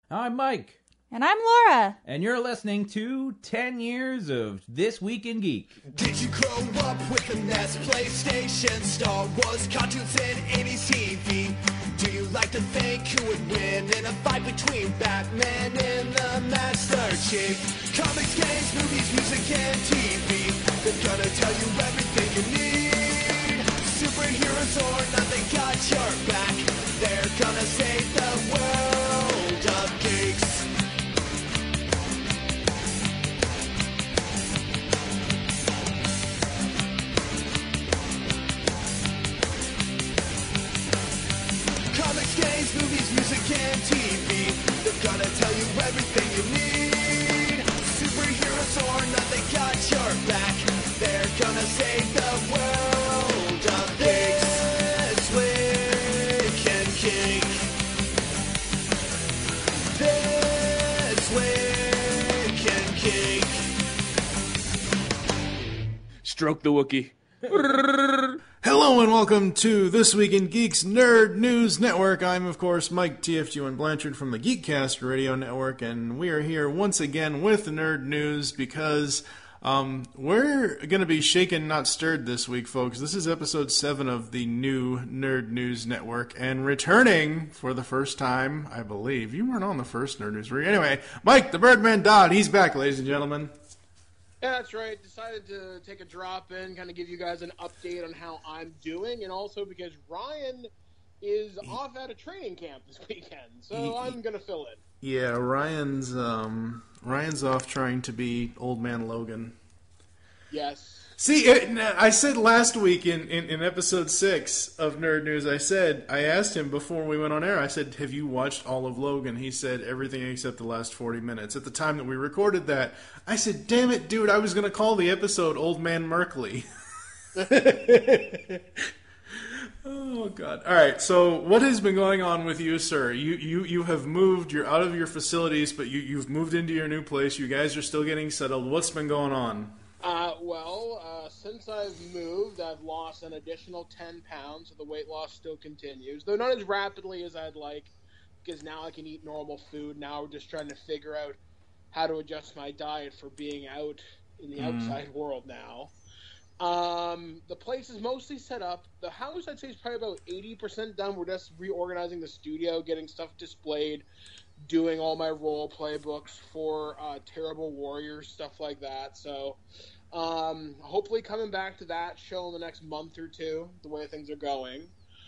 I'm Mike. And I'm Laura. And you're listening to 10 Years of This Week in Geek. Did you grow up with the NES, PlayStation, Star Wars, cartoons, and 80s TV? Do you like to think who would win in a fight between Batman and the Master Chief? Comics, games, movies, music, and TV. They're gonna tell you everything you need. Superheroes or not, they got your back. They're gonna save the world of geeks. Comics, games, movies, music, and TV. They're gonna tell you everything you need. Superheroes or not, they got your back. They're gonna save the world of geeks. This Week in Geek. This Week in Geek. Stroke the Wookiee. Hello and welcome to This Week in Geeks Nerd News Network. I'm, of course, Mike TFG1 Blanchard from the Geekcast Radio Network, and we are here once again with Nerd News because we're going to be shaken, not stirred this week, folks. This is episode 7 of the new Nerd News Network, and returning for the first time, I believe. You weren't on the first Nerd News, were you? Anyway, Mike the Birdman Dodd, he's back, ladies and gentlemen. Yeah, that's right. Decided to take a drop in, kind of give you guys an update on how I'm doing, and also because Ryan is off at a training camp this weekend, so I'm going to fill in. Yeah, Ryan's off trying to be Old Man Logan. Yes. See, I said last week in episode 6 of Nerd News, I asked him before we went on air, I said, have you watched all of Logan? He said, everything except the last 40 minutes. At the time that we recorded that, I said, damn it, dude, I was going to call the episode Old Man Merkley. Oh, God. All right, so what has been going on with you, sir? You have moved, you're out of your facilities, but you've moved into your new place. You guys are still getting settled. What's been going on? Since I've moved, I've lost an additional 10 pounds, so the weight loss still continues, though not as rapidly as I'd like, because now I can eat normal food. Now we're just trying to figure out how to adjust my diet for being out in the outside world now. The place is mostly set up. The house, I'd say, is probably about 80% done. We're just reorganizing the studio, getting stuff displayed, doing all my role play books for Terrible Warriors, stuff like that. So hopefully coming back to that show in the next month or two, the way things are going.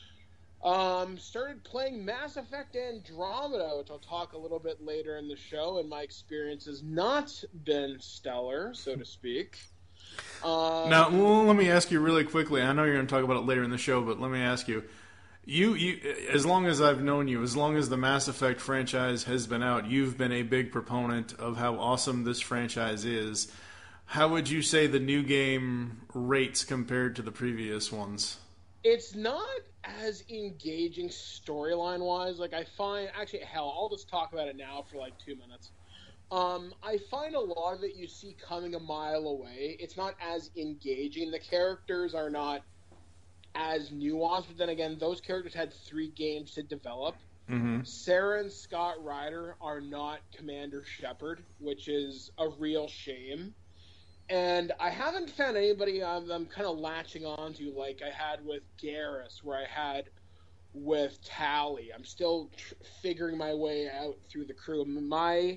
Started playing Mass Effect Andromeda, which I'll talk a little bit later in the show, and my experience has not been stellar, so to speak. Now, let me ask you really quickly. I know you're going to talk about it later in the show, but let me ask you. You, as long as I've known you, as long as the Mass Effect franchise has been out, you've been a big proponent of how awesome this franchise is. How would you say the new game rates compared to the previous ones? It's not as engaging storyline-wise. Like, I find... Actually, hell, I'll just talk about it now for, 2 minutes. I find a lot of it you see coming a mile away. It's not as engaging. The characters are not as nuanced, but then again, those characters had 3 games to develop. Mm-hmm. Sarah and Scott Ryder are not Commander Shepard, which is a real shame. And I haven't found anybody I'm kind of latching on to like I had with Garrus, where I had with Tally. I'm still figuring my way out through the crew. My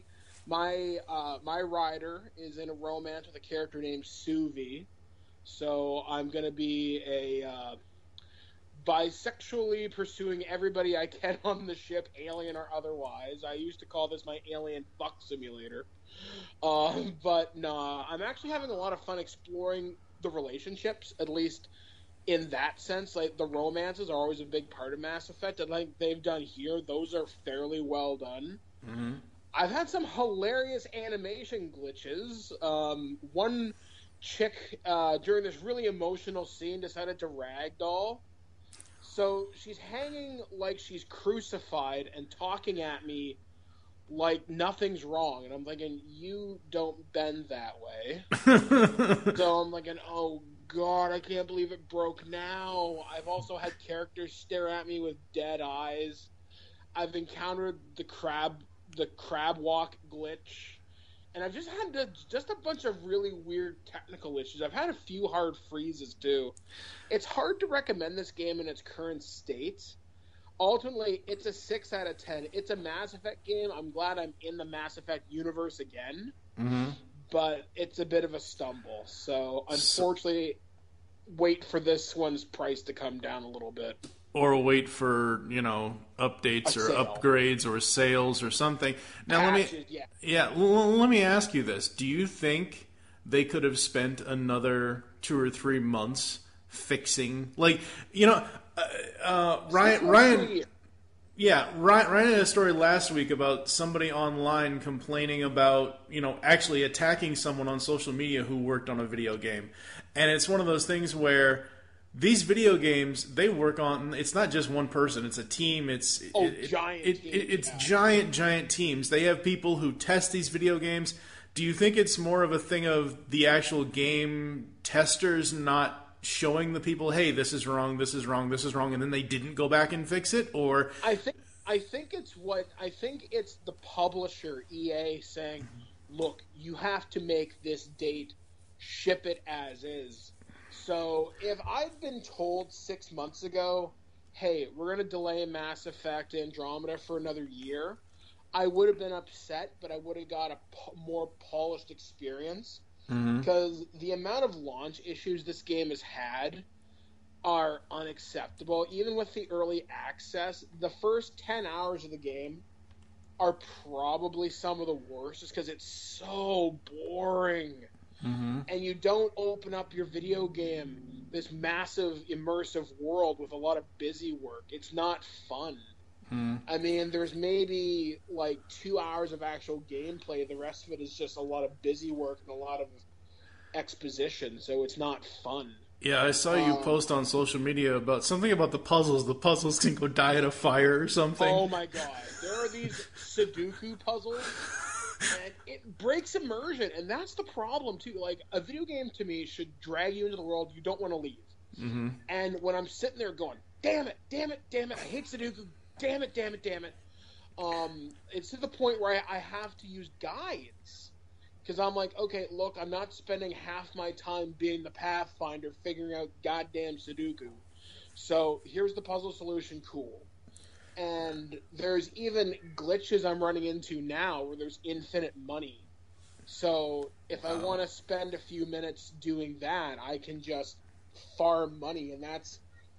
rider is in a romance with a character named Suvi, so I'm going to be a bisexually pursuing everybody I can on the ship, alien or otherwise. I used to call this my alien fuck simulator. But nah, I'm actually having a lot of fun exploring the relationships, at least in that sense. Like, the romances are always a big part of Mass Effect, and like they've done here, those are fairly well done. Mm-hmm. I've had some hilarious animation glitches. One chick, during this really emotional scene, decided to ragdoll. So she's hanging like she's crucified and talking at me like nothing's wrong. And I'm thinking, you don't bend that way. So I'm thinking, oh God, I can't believe it broke now. I've also had characters stare at me with dead eyes. I've encountered the crab the crab walk glitch, and I've just had just a bunch of really weird technical issues. I've had a few hard freezes too. It's hard to recommend this game in its current state. Ultimately, it's a 6 out of 10. It's a Mass Effect game. I'm glad I'm in the Mass Effect universe again, but it's a bit of a stumble. So, unfortunately, wait for this one's price to come down a little bit. Or wait for, updates or upgrades or sales or something. Now, Patches, let me ask you this. Do you think they could have spent another 2 or 3 months fixing, Ryan had a story last week about somebody online complaining about, actually attacking someone on social media who worked on a video game. And it's one of those things where these video games, they work on, it's not just one person, it's a team, it's giant teams. They have people who test these video games. Do you think it's more of a thing of the actual game testers not showing the people, hey, this is wrong, and then they didn't go back and fix it? Or I think it's the publisher, EA, saying, look, you have to make this date, ship it as is. So if I'd been told 6 months ago, hey, we're going to delay Mass Effect Andromeda for another year, I would have been upset, but I would have got a more polished experience. Because the amount of launch issues this game has had are unacceptable. Even with the early access, the first 10 hours of the game are probably some of the worst, just because it's so boring. And you don't open up your video game, this massive immersive world with a lot of busy work. It's not fun. I mean, there's maybe 2 hours of actual gameplay. The rest of it is just a lot of busy work and a lot of exposition, so it's not fun. Yeah, I saw you post on social media about something about the puzzles. The puzzles can go die in a fire or something. Oh my god. There are these Sudoku puzzles, and it breaks immersion, and that's the problem, too. A video game, to me, should drag you into the world you don't want to leave. And when I'm sitting there going, damn it, I hate Sudoku, damn it. It's to the point where I have to use guides. Because I'm like, okay, look, I'm not spending half my time being the Pathfinder figuring out goddamn Sudoku. So here's the puzzle solution, cool. And there's even glitches I'm running into now where there's infinite money. So if I want to spend a few minutes doing that, I can just farm money, and that's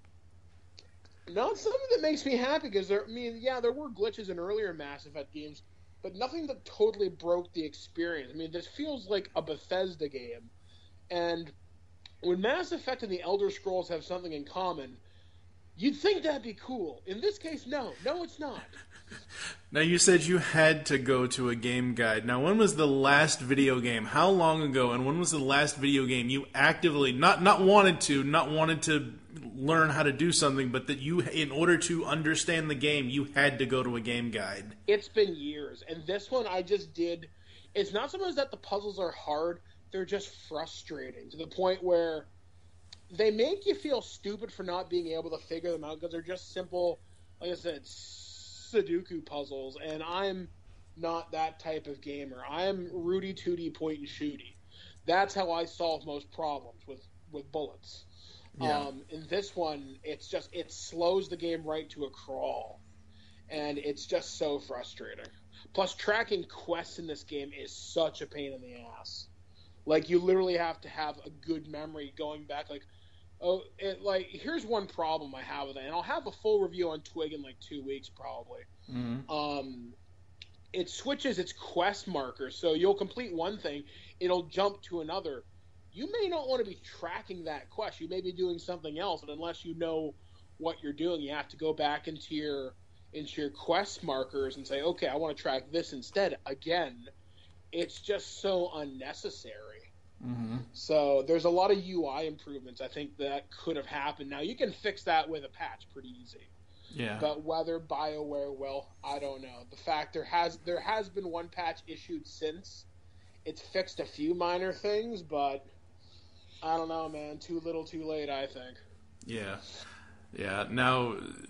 not something that makes me happy, because there were glitches in earlier Mass Effect games, but nothing that totally broke the experience. I mean, this feels like a Bethesda game, and when Mass Effect and the Elder Scrolls have something in common, you'd think that'd be cool. In this case, no, it's not. Now, you said you had to go to a game guide. Now, when was the last video game? How long ago? And when was the last video game you actively not wanted to learn how to do something, but that you, in order to understand the game, you had to go to a game guide? It's been years, and this one I just did. It's not so much that the puzzles are hard; they're just frustrating to the point where they make you feel stupid for not being able to figure them out, because they're just simple, like I said, Sudoku puzzles, and I'm not that type of gamer. I'm Rudy Tooty point and shooty. That's how I solve most problems with bullets. Yeah. In this one, it slows the game right to a crawl, and it's just so frustrating. Plus, tracking quests in this game is such a pain in the ass. You literally have to have a good memory going back, here's one problem I have with it, and I'll have a full review on Twig in 2 weeks probably. It switches its quest markers, so you'll complete one thing, it'll jump to another. You may not want to be tracking that quest. You may be doing something else, and unless you know what you're doing, you have to go back into your quest markers and say, okay, I want to track this instead. Again, it's just so unnecessary. So there's a lot of UI improvements I think that could have happened. Now, you can fix that with a patch pretty easy. Yeah. But whether BioWare will, I don't know. The fact there has been one patch issued since. It's fixed a few minor things, but I don't know, man. Too little, too late, I think. Yeah. Yeah. Now,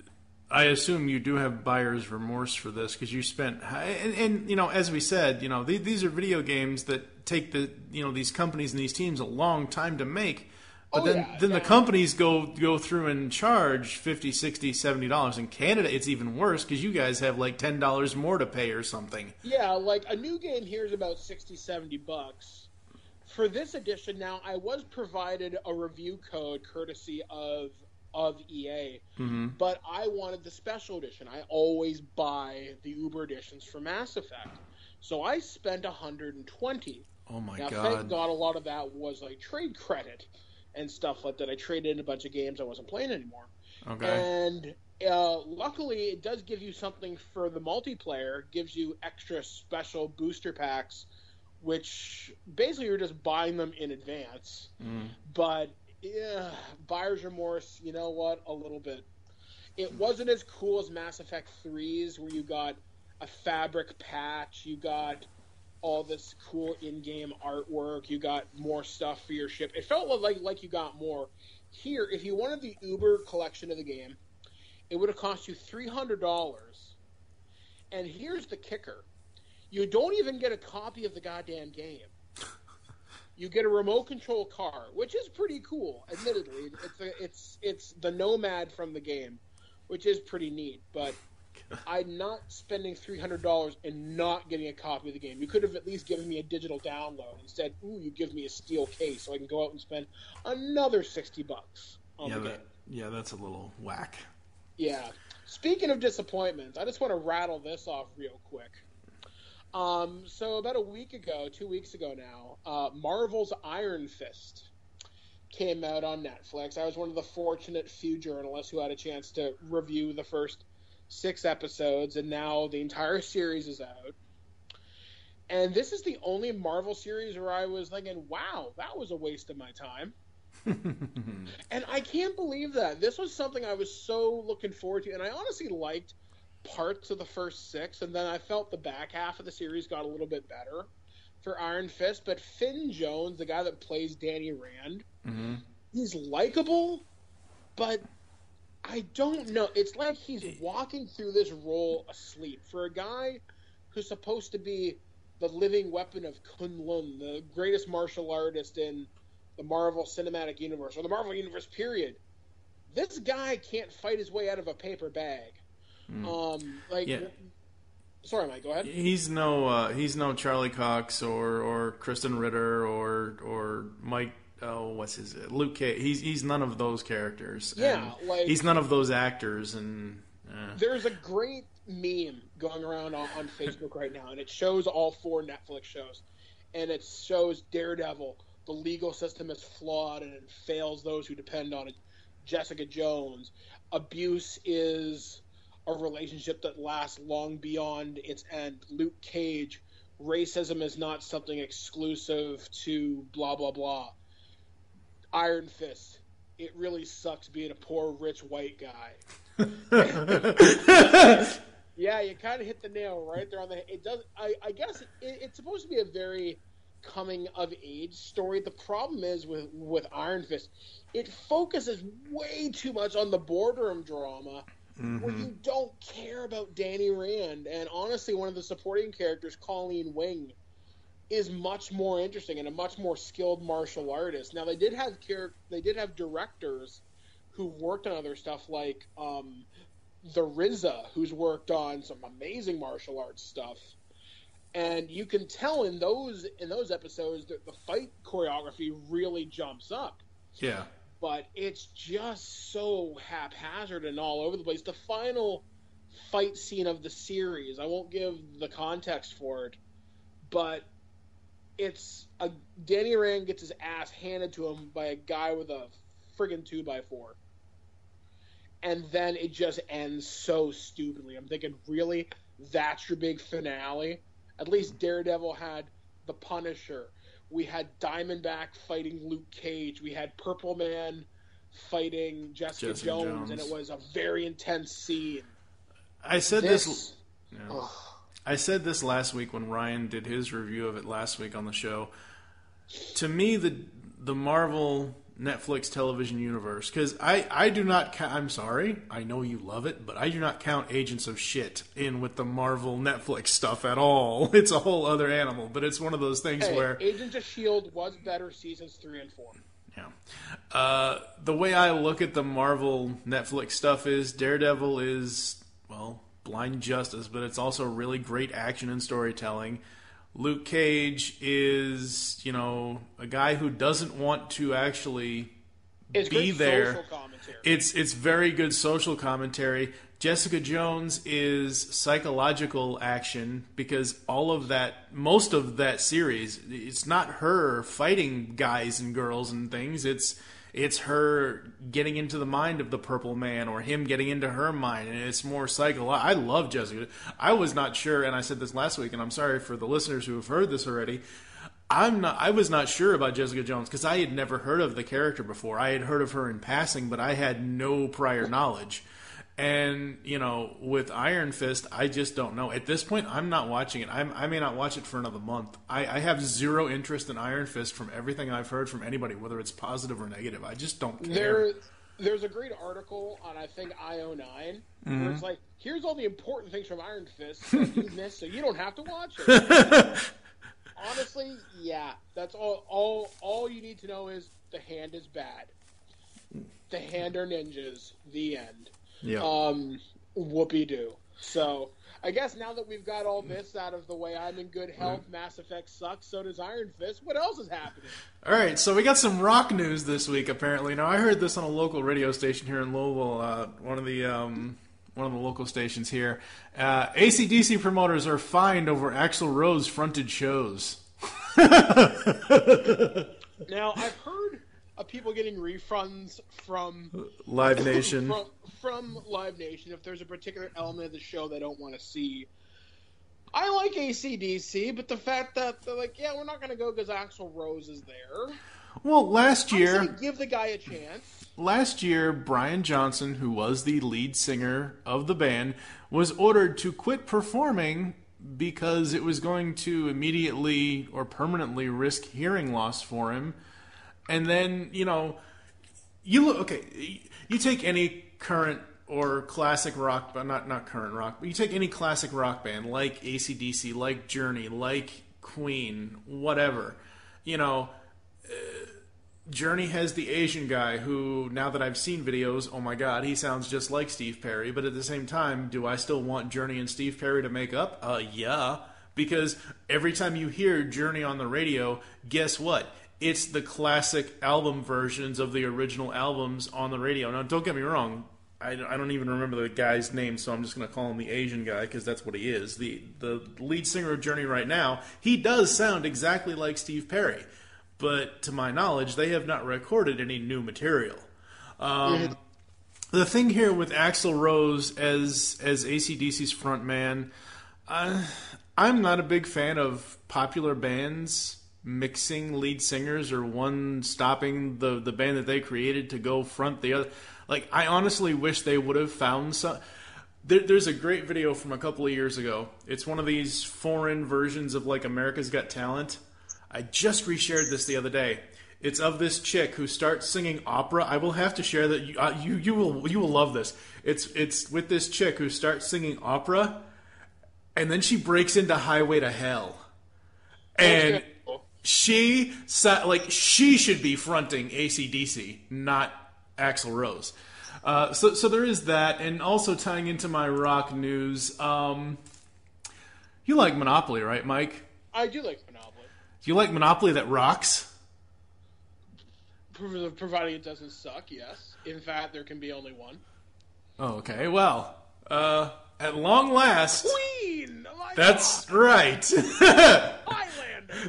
I assume you do have buyer's remorse for this because you spent, and as we said, these are video games that take these companies and these teams a long time to make. But then the companies go through and charge $50, $60, $70. In Canada, it's even worse because you guys have like $10 more to pay or something. Yeah, like a new game here is about $60, $70. For this edition now, I was provided a review code courtesy of EA, but I wanted the special edition. I always buy the Uber editions for Mass Effect. So I spent $120. Oh my God. Thank God a lot of that was like trade credit and stuff like that. I traded in a bunch of games I wasn't playing anymore. Okay. And luckily, it does give you something for the multiplayer. It gives you extra special booster packs, which basically you're just buying them in advance. But buyer's remorse, you know what? A little bit. It wasn't as cool as Mass Effect 3's, where you got a fabric patch, you got all this cool in-game artwork, you got more stuff for your ship. It felt like you got more. Here, if you wanted the Uber collection of the game, it would have cost you $300. And here's the kicker. You don't even get a copy of the goddamn game. You get a remote control car, which is pretty cool, admittedly. It's the Nomad from the game, which is pretty neat, but I'm not spending $300 and not getting a copy of the game. You could have at least given me a digital download. Instead, you give me a steel case so I can go out and spend another $60 on the game. Yeah, that's a little whack. Yeah. Speaking of disappointments, I just want to rattle this off real quick. So about 2 weeks ago now, Marvel's Iron Fist came out on Netflix. I was one of the fortunate few journalists who had a chance to review the first 6 episodes, and now the entire series is out. And this is the only Marvel series where I was thinking, wow, that was a waste of my time. And I can't believe that. This was something I was so looking forward to, and I honestly liked parts of the first 6, and then I felt the back half of the series got a little bit better for Iron Fist. But Finn Jones, the guy that plays Danny Rand, he's likable, but I don't know. It's like he's walking through this role asleep. For a guy who's supposed to be the living weapon of Kunlun, the greatest martial artist in the Marvel Cinematic Universe, or the Marvel Universe, period, this guy can't fight his way out of a paper bag. Sorry, Mike, go ahead. He's no Charlie Cox or Kristen Ritter or Mike. Luke Cage. He's none of those characters. Yeah, he's none of those actors. And there's a great meme going around on Facebook right now, and it shows all 4 Netflix shows, and it shows Daredevil. The legal system is flawed and it fails those who depend on it. Jessica Jones. Abuse is a relationship that lasts long beyond its end. Luke Cage. Racism is not something exclusive to blah, blah, blah. Iron Fist. It really sucks being a poor, rich, white guy. Yeah, you kind of hit the nail right there on the head. It does. I guess it's supposed to be a very coming of age story. The problem is with Iron Fist, it focuses way too much on the boardroom drama, where you don't care about Danny Rand. And honestly, one of the supporting characters, Colleen Wing, is much more interesting and a much more skilled martial artist. Now, they did have directors who worked on other stuff, like the RZA, who's worked on some amazing martial arts stuff. And you can tell in those episodes that the fight choreography really jumps up. Yeah. But it's just so haphazard and all over the place. The final fight scene of the series, I won't give the context for it, but Danny Rand gets his ass handed to him by a guy with a friggin' 2x4. And then it just ends so stupidly. I'm thinking, really? That's your big finale? At least Daredevil had the Punisher. We had Diamondback fighting Luke Cage. We had Purple Man fighting Jessica Jones, and it was a very intense scene. I said this last week when Ryan did his review of it last week on the show. To me, the Marvel Netflix television universe, because I do not I'm sorry, I know you love it, but I do not count Agents of Shit in with the Marvel Netflix stuff at all. It's a whole other animal, but it's one of those things where Agents of S.H.I.E.L.D. was better seasons 3 and 4. Yeah. The way I look at the Marvel Netflix stuff is Daredevil is, well, blind justice, but it's also really great action and storytelling. Luke Cage is, a guy who doesn't want to actually be there. Social commentary. It's very good social commentary. Jessica Jones is psychological action, because most of that series, it's not her fighting guys and girls and things. It's her getting into the mind of the Purple Man, or him getting into her mind, and it's more psychological. I love Jessica. I was not sure, and I said this last week, and I'm sorry for the listeners who have heard this already. I was not sure about Jessica Jones because I had never heard of the character before. I had heard of her in passing, but I had no prior knowledge. And, with Iron Fist, I just don't know. At this point, I'm not watching it. I may not watch it for another month. I have zero interest in Iron Fist from everything I've heard from anybody, whether it's positive or negative. I just don't care. There's a great article on, I think, IO9, where it's like, here's all the important things from Iron Fist that you missed, so you don't have to watch it. Honestly, yeah. That's all you need to know is the Hand is bad. The Hand are ninjas. The end. Yeah. Whoopee-doo. So, I guess now that we've got all this out of the way, I'm in good health, Mass Effect sucks, so does Iron Fist. What else is happening? All right, so we got some rock news this week, apparently. Now, I heard this on a local radio station here in Louisville, one of the local stations here. AC/DC promoters are fined over Axl Rose fronted shows. Now, I've heard of people getting refunds from Live Nation. from Live Nation if there's a particular element of the show they don't want to see. I like AC/DC, but the fact that they're like, yeah, we're not going to go because Axl Rose is there. Well, last year, give the guy a chance. Last year, Brian Johnson, who was the lead singer of the band, was ordered to quit performing because it was going to immediately or permanently risk hearing loss for him. And then, you take any current or classic rock, but not current rock, but you take any classic rock band like AC/DC, like Journey, like Queen, whatever. Journey has the Asian guy who, now that I've seen videos, oh my god, he sounds just like Steve Perry. But at the same time, do I still want Journey and Steve Perry to make up? Yeah. Because every time you hear Journey on the radio, guess what? It's the classic album versions of the original albums on the radio. Now, don't get me wrong. I don't even remember the guy's name, so I'm just going to call him the Asian guy because that's what he is. The lead singer of Journey right now, he does sound exactly like Steve Perry. But to my knowledge, they have not recorded any new material. The thing here with Axl Rose as AC/DC's front man, I'm not a big fan of popular bands mixing lead singers or one stopping the band that they created to go front the other. Like, I honestly wish they would have found some... There's a great video from a couple of years ago. It's one of these foreign versions of, like, America's Got Talent. I just reshared this the other day. It's of this chick who starts singing opera. I will have to share that. You will love this. It's with this chick who starts singing opera, and then she breaks into Highway to Hell, and she should be fronting AC/DC, not Axl Rose. So there is that, and also tying into my rock news. You like Monopoly, right, Mike? I do like Monopoly. Do you like Monopoly that rocks? Providing it doesn't suck, yes. In fact, there can be only one. Oh, okay. Well, at long last... Queen! That's right. Highlander!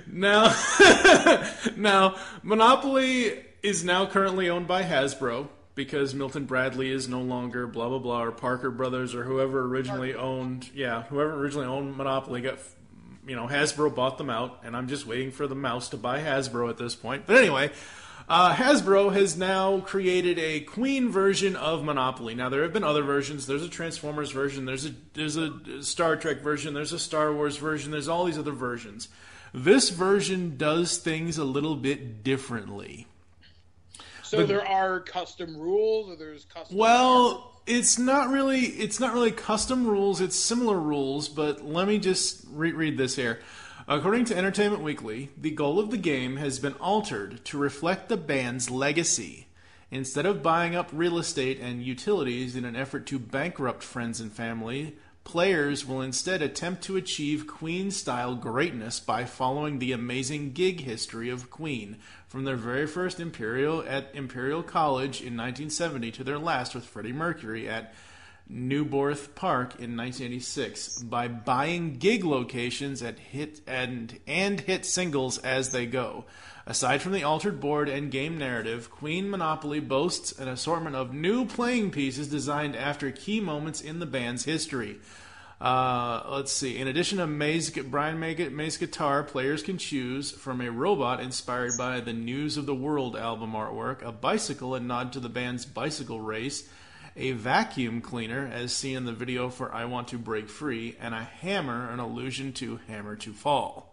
Now, Monopoly is now currently owned by Hasbro because Milton Bradley is no longer blah, blah, blah, or Parker Brothers, or whoever originally owned Monopoly got... Hasbro bought them out, and I'm just waiting for the mouse to buy Hasbro at this point. But anyway, Hasbro has now created a Queen version of Monopoly. Now, there have been other versions. There's a Transformers version. There's a Star Trek version. There's a Star Wars version. There's all these other versions. This version does things a little bit differently. So there are custom rules, or there's custom. Well, it's not really custom rules. It's similar rules, but let me just read this here. According to Entertainment Weekly, the goal of the game has been altered to reflect the band's legacy. Instead of buying up real estate and utilities in an effort to bankrupt friends and family, players will instead attempt to achieve Queen-style greatness by following the amazing gig history of Queen, from their very first at Imperial College in 1970 to their last with Freddie Mercury at Newborth Park in 1986, by buying gig locations and hit singles as they go. Aside from the altered board and game narrative, Queen Monopoly boasts an assortment of new playing pieces designed after key moments in the band's history. Let's see. In addition to Brian May's guitar, players can choose from a robot inspired by the News of the World album artwork, a bicycle, a nod to the band's bicycle race, a vacuum cleaner, as seen in the video for I Want to Break Free, and a hammer, an allusion to Hammer to Fall.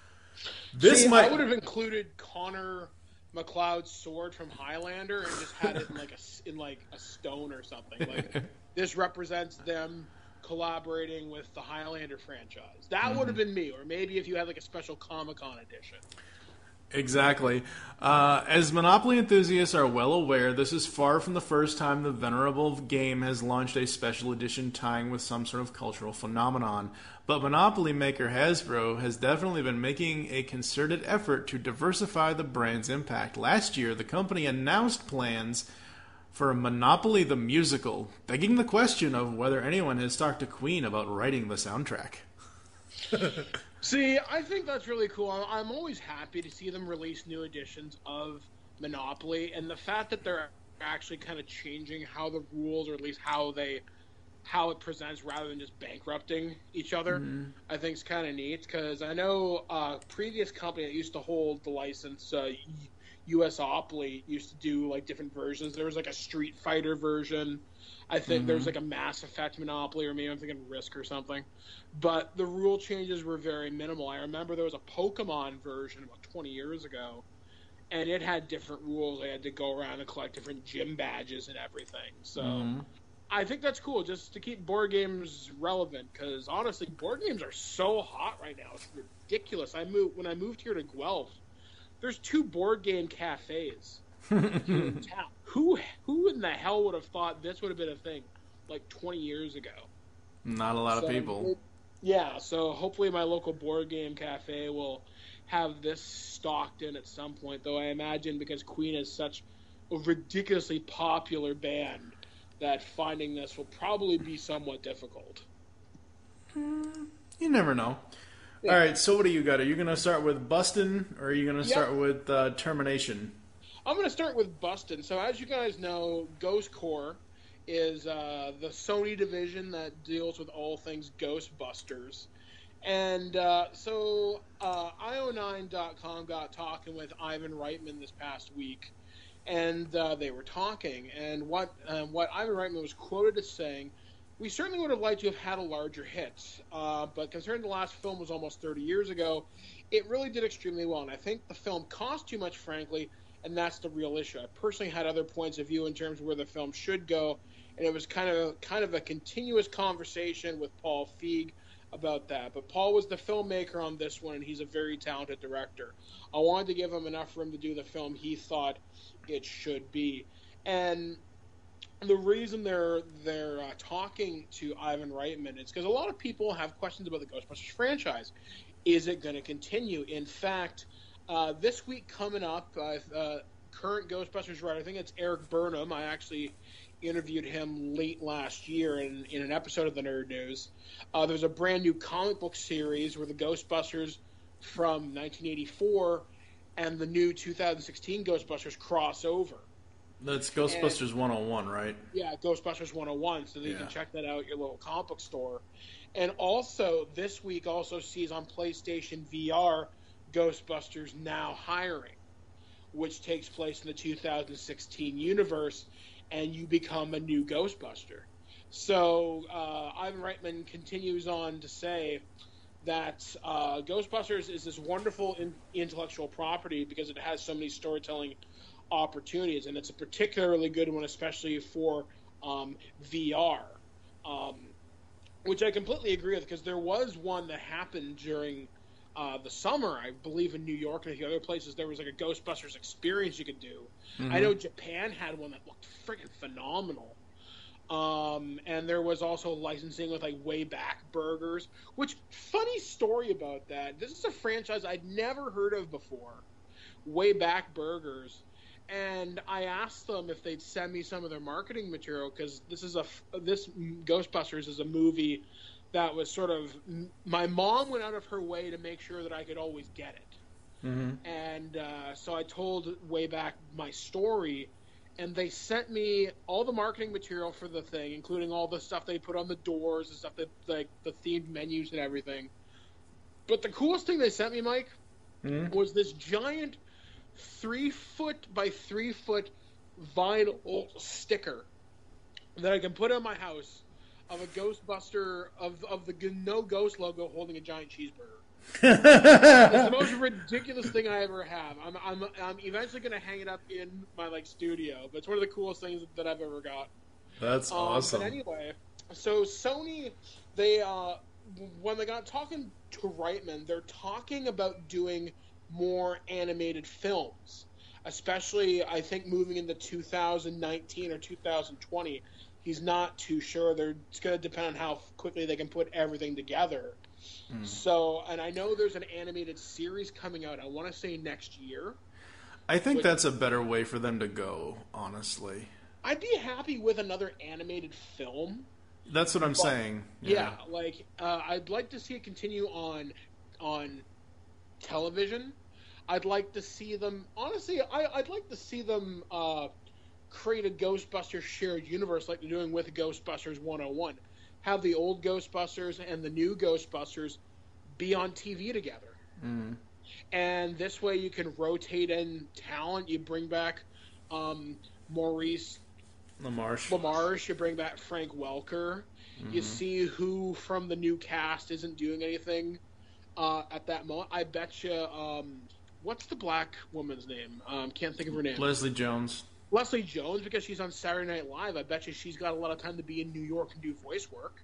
I would have included Connor McLeod's sword from Highlander and just had it in a stone or something. Like, this represents them collaborating with the Highlander franchise. That would have been me, or maybe if you had like a special Comic-Con edition. Exactly. As Monopoly enthusiasts are well aware, this is far from the first time the venerable game has launched a special edition tying with some sort of cultural phenomenon. But Monopoly maker Hasbro has definitely been making a concerted effort to diversify the brand's impact. Last year, the company announced plans for Monopoly the Musical, begging the question of whether anyone has talked to Queen about writing the soundtrack. See, I think that's really cool. I'm always happy to see them release new editions of Monopoly, and the fact that they're actually kind of changing how the rules, or at least how it presents, rather than just bankrupting each other, I think is kind of neat. Because I know a previous company that used to hold the license, USopoly, used to do like different versions. There was like a Street Fighter version. I think there was like a Mass Effect Monopoly, or maybe I'm thinking Risk or something. But the rule changes were very minimal. I remember there was a Pokemon version about 20 years ago, and it had different rules. I had to go around and collect different gym badges and everything. So I think that's cool, just to keep board games relevant, because honestly, board games are so hot right now. It's ridiculous. When I moved here to Guelph, there's 2 board game cafes here in town. Who in the hell would have thought this would have been a thing like 20 years ago? Not a lot of people. So hopefully my local board game cafe will have this stocked in at some point, though I imagine because Queen is such a ridiculously popular band that finding this will probably be somewhat difficult. You never know. Yeah. All right, so what do you got? Are you going to start with Bustin', or are you going to start with Termination? I'm going to start with Bustin'. So as you guys know, Ghost Corps is the Sony division that deals with all things Ghostbusters. And so IO9.com got talking with Ivan Reitman this past week, and they were talking. And what Ivan Reitman was quoted as saying, "We certainly would have liked to have had a larger hit, but considering the last film was almost 30 years ago, it really did extremely well. And I think the film cost too much, frankly, and that's the real issue. I personally had other points of view in terms of where the film should go, and it was kind of a continuous conversation with Paul Feig about that. But Paul was the filmmaker on this one, and he's a very talented director. I wanted to give him enough room to do the film he thought it should be. And the reason they're talking to Ivan Reitman is because a lot of people have questions about the Ghostbusters franchise. Is it going to continue? In fact, this week coming up, current Ghostbusters writer, I think it's Eric Burnham. I actually interviewed him late last year in an episode of the Nerd News. There's a brand new comic book series where the Ghostbusters from 1984 and the new 2016 Ghostbusters cross over. That's Ghostbusters 101, right? Yeah, Ghostbusters 101, so that you can check that out at your local comic book store. And also, this week also sees on PlayStation VR Ghostbusters Now Hiring, which takes place in the 2016 universe, and you become a new Ghostbuster. So Ivan Reitman continues on to say that Ghostbusters is this wonderful intellectual property because it has so many storytelling opportunities, and it's a particularly good one, especially for VR, which I completely agree with, because there was one that happened during the summer, I believe, in New York and a few other places. There was like a Ghostbusters experience you could do. I know Japan had one that looked freaking phenomenal. And there was also licensing with like Way Back Burgers, which, funny story about that, this is a franchise I'd never heard of before, Way Back Burgers. And I asked them if they'd send me some of their marketing material, because this Ghostbusters is a movie that was sort of, my mom went out of her way to make sure that I could always get it. And so I told Way Back my story, and they sent me all the marketing material for the thing, including all the stuff they put on the doors, the stuff that, like, the themed menus and everything. But the coolest thing they sent me, Mike, was this giant 3-foot by 3-foot vinyl sticker that I can put on my house of a Ghostbuster, of the No Ghost logo holding a giant cheeseburger. It's the most ridiculous thing I ever have. I'm eventually going to hang it up in my studio, but it's one of the coolest things that I've ever got. That's awesome. But anyway, so Sony, they when they got talking to Reitman, they're talking about doing more animated films, especially I think moving into 2019 or 2020. He's not too sure. It's going to depend on how quickly they can put everything together. So, and I know there's an animated series coming out, I want to say next year. I think that's a better way for them to go, honestly. I'd be happy with another animated film. That's what I'm saying. Yeah, I'd like to see it continue on television. I'd like to see them, honestly, I'd like to see them create a Ghostbusters shared universe like they're doing with Ghostbusters 101. Have the old Ghostbusters and the new Ghostbusters be on TV together. And this way you can rotate in talent. You bring back Maurice LaMarche. You bring back Frank Welker. You see who from the new cast isn't doing anything at that moment. I bet you, what's the black woman's name? Can't think of her name. Leslie Jones, because she's on Saturday Night Live. I bet you she's got a lot of time to be in New York and do voice work.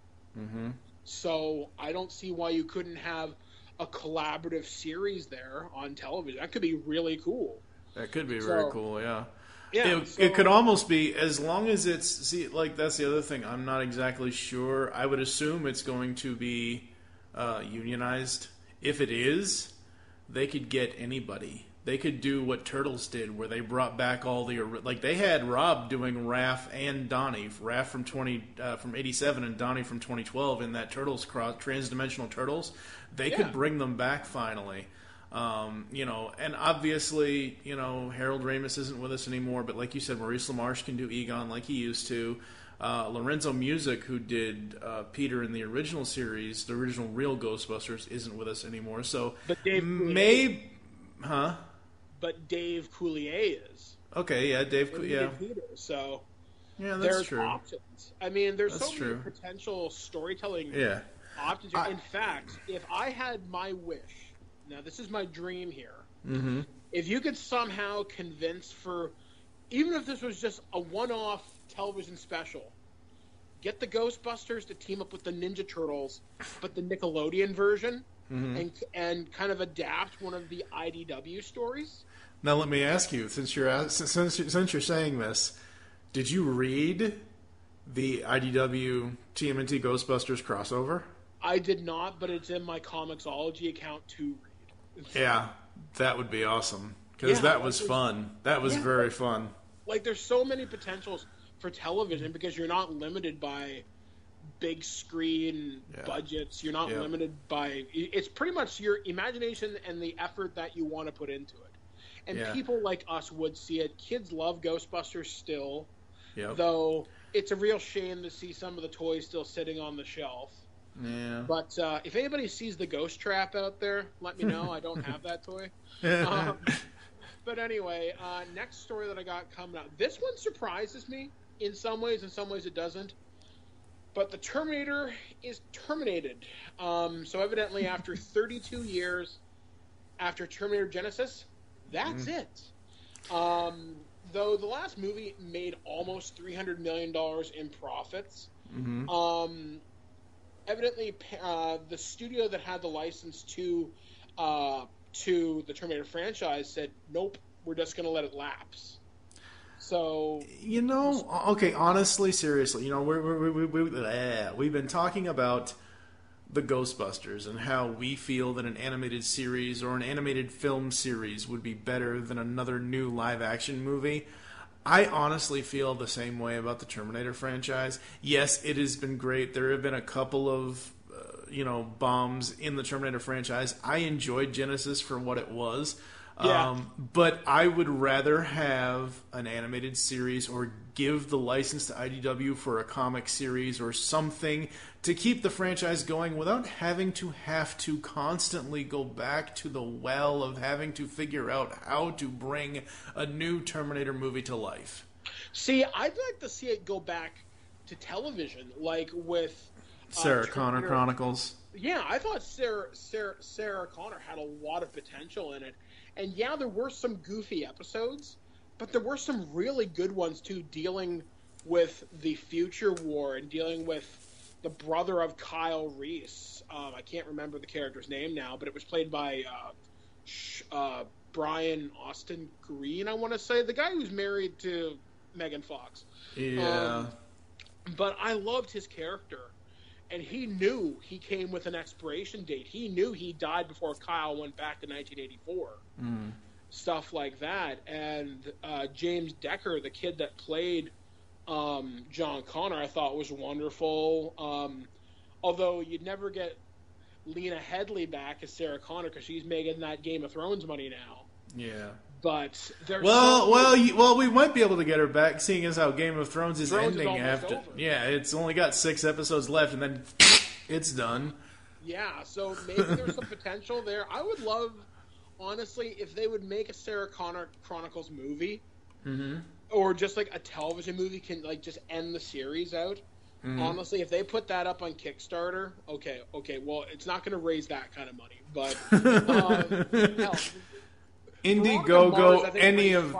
So I don't see why you couldn't have a collaborative series there on television. That could be really cool. That could be very cool, yeah. Yeah, it could almost be, as long as it's, that's the other thing. I'm not exactly sure. I would assume it's going to be unionized. If it is, they could get anybody. They could do what Turtles did, where they brought back all the, they had Rob doing Raph and Donnie, Raph from '87 and Donnie from 2012 in that Turtles Transdimensional Turtles. They could bring them back finally. And obviously, Harold Ramis isn't with us anymore, but like you said, Maurice LaMarche can do Egon like he used to. Lorenzo Music, who did Peter in the original series, the original real Ghostbusters, isn't with us anymore. So maybe, But Dave Coulier is. Okay, yeah, Dave. Peter, so yeah, that's there's true. Options. I mean, there's That's so true. many potential storytelling options. In fact, if I had my wish, now this is my dream here. If you could somehow convince even if this was just a one-off television special, get the Ghostbusters to team up with the Ninja Turtles, but the Nickelodeon version, and kind of adapt one of the IDW stories. Now let me ask you, since you're saying this, did you read the IDW TMNT Ghostbusters crossover? I did not, but it's in my Comixology account to read. Yeah, that would be awesome, because that was fun. That was very fun. There's so many potentials for television because you're not limited by big screen budgets. You're not limited by... It's pretty much your imagination and the effort that you want to put into it. And people like us would see it. Kids love Ghostbusters still, though it's a real shame to see some of the toys still sitting on the shelf. Yeah. But if anybody sees the Ghost Trap out there, let me know. I don't have that toy. But anyway, next story that I got coming out. This one surprises me in some ways it doesn't. But the Terminator is terminated. So evidently after 32 years after Terminator Genesis, that's it. though the last movie made almost $300 million in profits, evidently the studio that had the license to the Terminator franchise said, nope, we're just going to let it lapse. So, okay, honestly, seriously, we've been talking about the Ghostbusters and how we feel that an animated series or an animated film series would be better than another new live-action movie. I honestly feel the same way about the Terminator franchise. Yes, it has been great. There have been a couple of, bombs in the Terminator franchise. I enjoyed Genesis for what it was. Yeah. But I would rather have an animated series or give the license to IDW for a comic series or something to keep the franchise going without having to constantly go back to the well of having to figure out how to bring a new Terminator movie to life. See, I'd like to see it go back to television, like with Sarah Connor Chronicles. Yeah, I thought Sarah Connor had a lot of potential in it. And yeah, there were some goofy episodes, but there were some really good ones too, dealing with the future war and dealing with the brother of Kyle Reese. I can't remember the character's name now, but it was played by Brian Austin Green, I want to say, the guy who's married to Megan Fox. Yeah. But I loved his character. And he knew he came with an expiration date. He knew he died before Kyle went back to 1984. Stuff like that. And James Decker, the kid that played John Connor, I thought was wonderful. Although you'd never get Lena Headey back as Sarah Connor because she's making that Game of Thrones money now. Yeah. But there's we might be able to get her back, seeing as how Game of Thrones is ending after. Over. Yeah, it's only got 6 episodes left, and then it's done. Yeah, so maybe there's some potential there. I would love, honestly, if they would make a Sarah Connor Chronicles movie, or just like a television movie can like just end the series out. Honestly, if they put that up on Kickstarter, okay, well, it's not going to raise that kind of money, but hell. Indiegogo, any of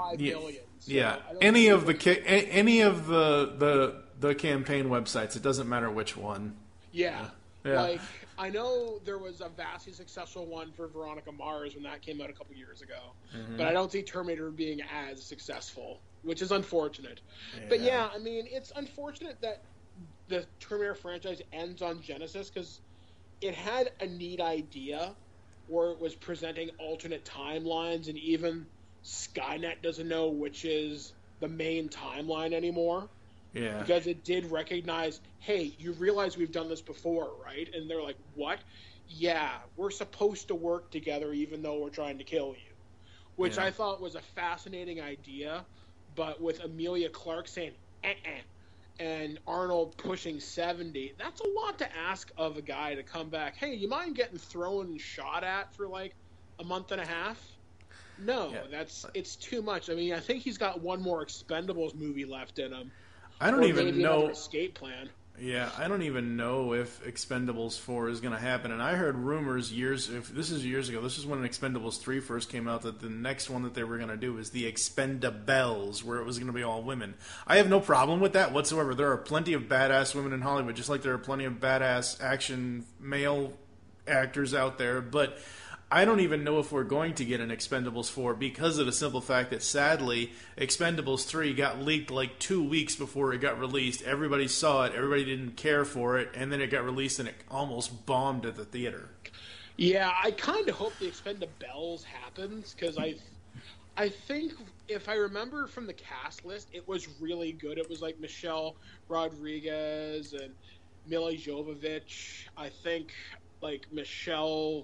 the campaign websites. It doesn't matter which one. Yeah. Like I know there was a vastly successful one for Veronica Mars when that came out a couple years ago, but I don't see Terminator being as successful, which is unfortunate. But yeah, I mean, it's unfortunate that the Terminator franchise ends on Genesis because it had a neat idea where it was presenting alternate timelines, and even Skynet doesn't know which is the main timeline anymore. Yeah. Because it did recognize, hey, you realize we've done this before, right? And they're like, what? Yeah, we're supposed to work together even though we're trying to kill you. Which I thought was a fascinating idea, but with Emilia Clarke saying, and Arnold pushing 70, that's a lot to ask of a guy to come back. Hey, you mind getting thrown and shot at for like a month and a half? No, it's too much. I mean, I think he's got one more Expendables movie left in him. I don't even know. Escape plan. Yeah, I don't even know if Expendables 4 is going to happen. And I heard rumors years ago, this is when Expendables 3 first came out, that the next one that they were going to do is the Expendables, where it was going to be all women. I have no problem with that whatsoever. There are plenty of badass women in Hollywood, just like there are plenty of badass action male actors out there. But I don't even know if we're going to get an Expendables 4 because of the simple fact that, sadly, Expendables 3 got leaked like 2 weeks before it got released. Everybody saw it, everybody didn't care for it, and then it got released and it almost bombed at the theater. Yeah, I kind of hope the Expendables happens, because I think, if I remember from the cast list, it was really good. It was like Michelle Rodriguez and Mila Jovovich. I think, like, Michelle...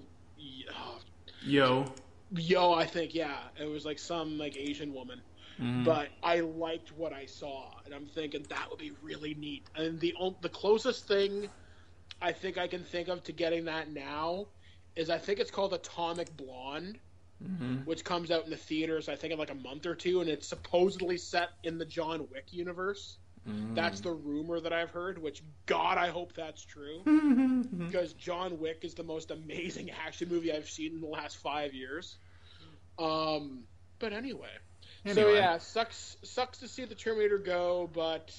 I think, yeah. It was like some like Asian woman. But I liked what I saw, and I'm thinking that would be really neat. And the closest thing I think I can think of to getting that now is, I think it's called Atomic Blonde, which comes out in the theaters, I think, in like a month or two, and it's supposedly set in the John Wick universe. That's the rumor that I've heard, which, God, I hope that's true. Because John Wick is the most amazing action movie I've seen in the last 5 years. But anyway, So Anyway. yeah, sucks to see the Terminator go, but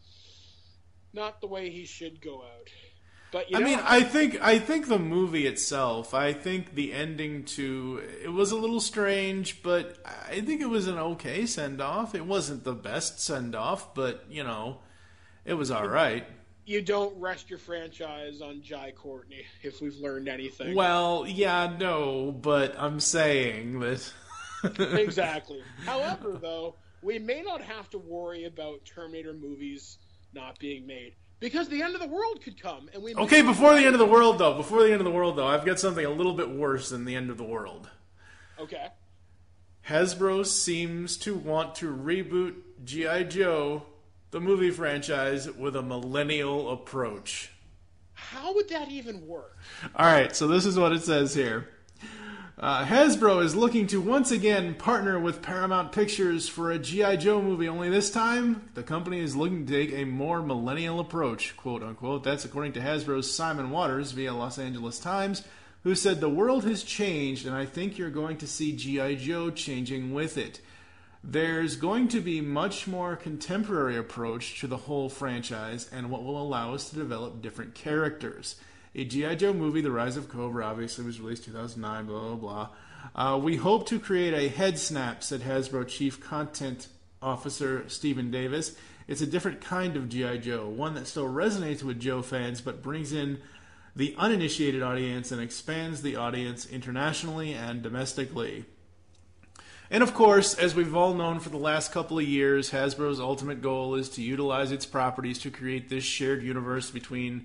not the way he should go out. But you know, I think the movie itself, I think the ending to it was a little strange, but I think it was an okay send off. It wasn't the best send off, but it was all right. you don't rest your franchise on Jai Courtney, if we've learned anything. Well, yeah, no, but I'm saying that Exactly. However, though, we may not have to worry about Terminator movies not being made because the end of the world could come, and we. Okay, before the end of the world, though, I've got something a little bit worse than the end of the world. Okay. Hasbro seems to want to reboot G.I. Joe, the movie franchise, with a millennial approach. How would that even work? All right, so this is what it says here. Hasbro is looking to once again partner with Paramount Pictures for a G.I. Joe movie, only this time the company is looking to take a more millennial approach, quote unquote. That's according to Hasbro's Simon Waters via Los Angeles Times, who said the world has changed and I think you're going to see G.I. Joe changing with it. There's going to be much more contemporary approach to the whole franchise and what will allow us to develop different characters. A G.I. Joe movie, The Rise of Cobra, obviously was released 2009, blah, blah, blah. We hope to create a head snap, said Hasbro Chief Content Officer Stephen Davis. It's a different kind of G.I. Joe, one that still resonates with Joe fans, but brings in the uninitiated audience and expands the audience internationally and domestically. And of course, as we've all known for the last couple of years, Hasbro's ultimate goal is to utilize its properties to create this shared universe between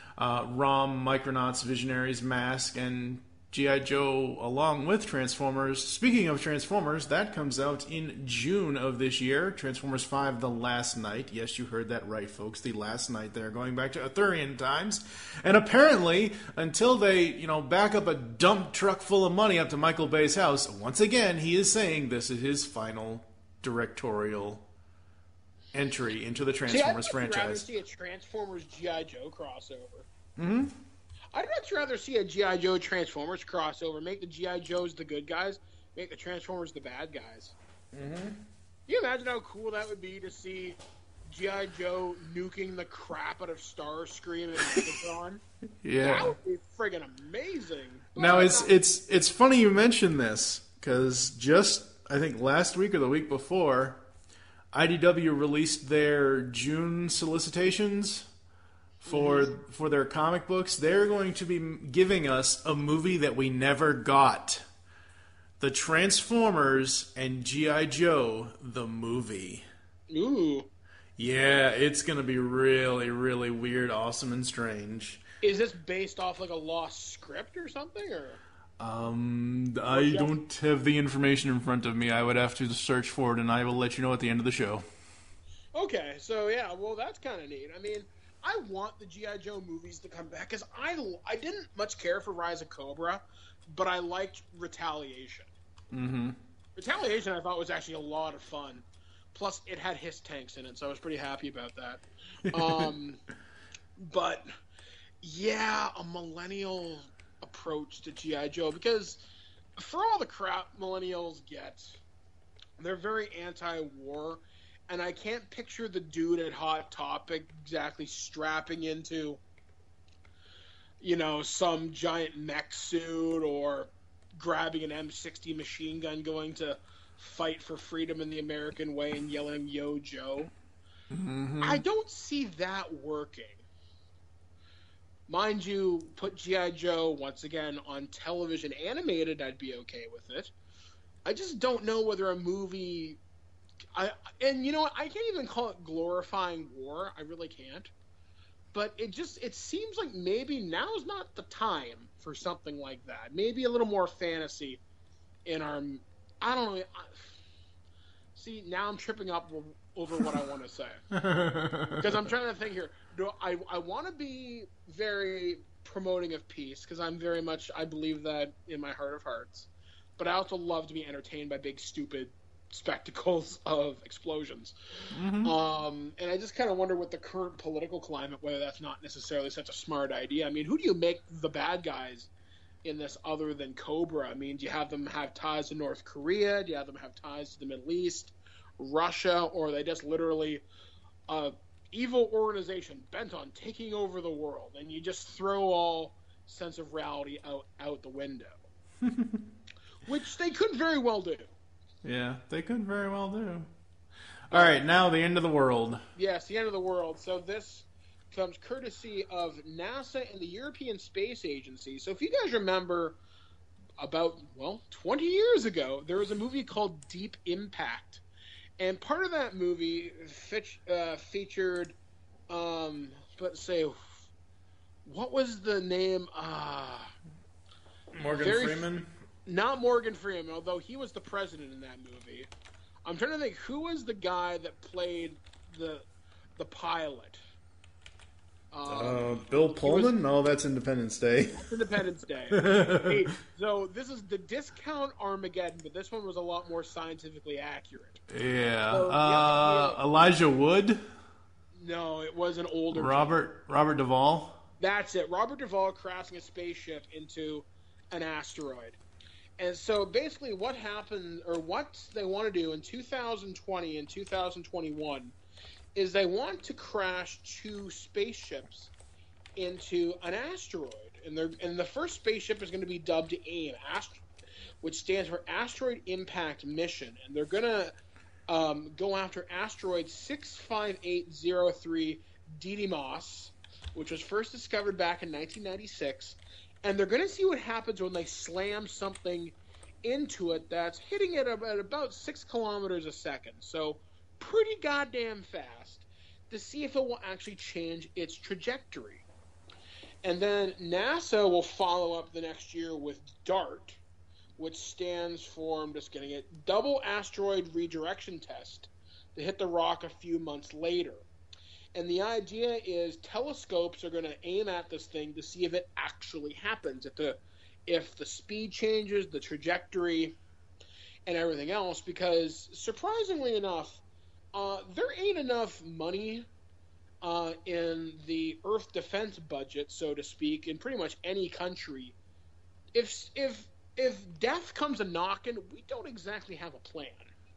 ROM, Micronauts, Visionaries, Mask, and G.I. Joe along with Transformers. Speaking of Transformers, that comes out in June of this year. Transformers 5, The Last Night. Yes, you heard that right, folks. The Last Night there, going back to Arthurian times. And apparently, until they, back up a dump truck full of money up to Michael Bay's house, once again, he is saying this is his final directorial entry into the Transformers franchise. I'd rather see a Transformers G.I. Joe crossover. Mm-hmm. I'd much rather see a G.I. Joe Transformers crossover. Make the G.I. Joes the good guys. Make the Transformers the bad guys. Mm-hmm. Can you imagine how cool that would be to see G.I. Joe nuking the crap out of Starscream and Megatron? Yeah. That would be friggin' amazing. Now, it's funny you mention this, because just, I think, last week or the week before, IDW released their June solicitations for their comic books. They're going to be giving us a movie that we never got. The Transformers and G.I. Joe, the movie. Ooh. Yeah, it's going to be really, really weird, awesome, and strange. Is this based off like a lost script or something, or? I don't have the information in front of me. I would have to search for it, and I will let you know at the end of the show. Okay, so yeah, well, that's kind of neat. I mean, I want the G.I. Joe movies to come back, because I didn't much care for Rise of Cobra, but I liked Retaliation. Mm-hmm. Retaliation I thought was actually a lot of fun. Plus, it had Hiss tanks in it, so I was pretty happy about that. But, yeah, a millennial approach to G.I. Joe, because for all the crap millennials get, they're very anti-war, and I can't picture the dude at Hot Topic exactly strapping into, some giant mech suit or grabbing an M60 machine gun going to fight for freedom in the American way and yelling, "Yo, Joe." Mm-hmm. I don't see that working. Mind you, put G.I. Joe, once again, on television animated, I'd be okay with it. I just don't know whether a movie... And you know what? I can't even call it glorifying war. I really can't. But it seems like maybe now's not the time for something like that. Maybe a little more fantasy in our... I don't know. See, now I'm tripping up over what I want to say. Because I'm trying to think here. I want to be very promoting of peace, because I'm very much, I believe that in my heart of hearts. But I also love to be entertained by big, stupid spectacles of explosions. Mm-hmm. And I just kind of wonder with the current political climate whether that's not necessarily such a smart idea. I mean, who do you make the bad guys in this other than Cobra? I mean, do you have them have ties to North Korea? Do you have them have ties to the Middle East, Russia, or are they just literally a evil organization bent on taking over the world? And you just throw all sense of reality out the window, which they could very well do. Yeah, they could very well do. All right, now the end of the world. Yes, the end of the world. So this comes courtesy of NASA and the European Space Agency. So if you guys remember, about 20 years ago, there was a movie called Deep Impact, and part of that movie featured, let's say, what was the name? Morgan Freeman? Not Morgan Freeman, although he was the president in that movie. I'm trying to think, who was the guy that played the pilot? Bill Pullman? No, that's Independence Day. That's Independence Day. Hey, so this is the Discount Armageddon, but this one was a lot more scientifically accurate. Yeah. So, Elijah Wood? No, it was an older Robert Duvall? That's it. Robert Duvall crashing a spaceship into an asteroid. And so basically what happened, or what they want to do in 2020 and 2021, is they want to crash 2 spaceships into an asteroid. And the first spaceship is going to be dubbed AIM, which stands for Asteroid Impact Mission. And they're going to go after asteroid 65803 Didymos, which was first discovered back in 1996. And they're going to see what happens when they slam something into it that's hitting it at about 6 kilometers a second. So pretty goddamn fast, to see if it will actually change its trajectory. And then NASA will follow up the next year with DART, which stands for, I'm just getting it, Double Asteroid Redirection Test, to hit the rock a few months later. And the idea is telescopes are going to aim at this thing to see if it actually happens, if the speed changes, the trajectory, and everything else. Because surprisingly enough, there ain't enough money in the Earth defense budget, so to speak, in pretty much any country. If death comes a knocking, we don't exactly have a plan.